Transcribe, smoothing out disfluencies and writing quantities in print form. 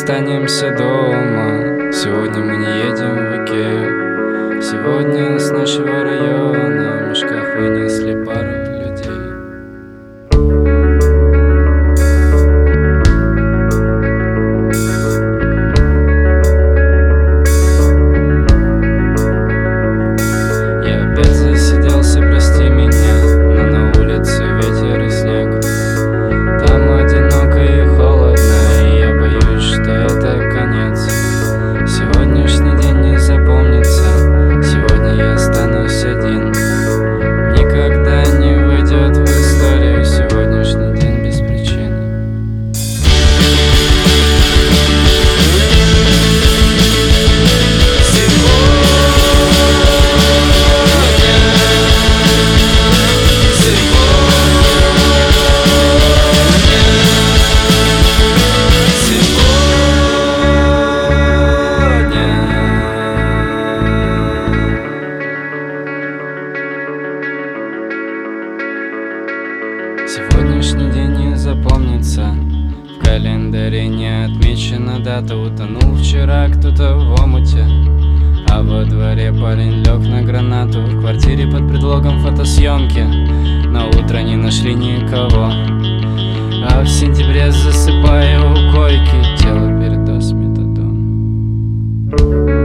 останемся дома. Сегодня мы не едем в Икею. Сегодня с нашего района в мешках вынесли пару людей. Я опять засиделся, прости меня, но на улице ветер и снег. Там одиноко и холодно, и я боюсь, что это конец. Сегодняшний день не запомнится, сегодня я останусь один. Никогда не войдет в историю сегодняшний день без причины. Сегодняшний день не запомнится, в календаре не отмечена дата. Утонул вчера кто-то в омуте, а во дворе парень лег на гранату. В квартире под предлогом фотосъемки на утро не нашли никого, а в сентябре, засыпая у койки, тело передоз метадон.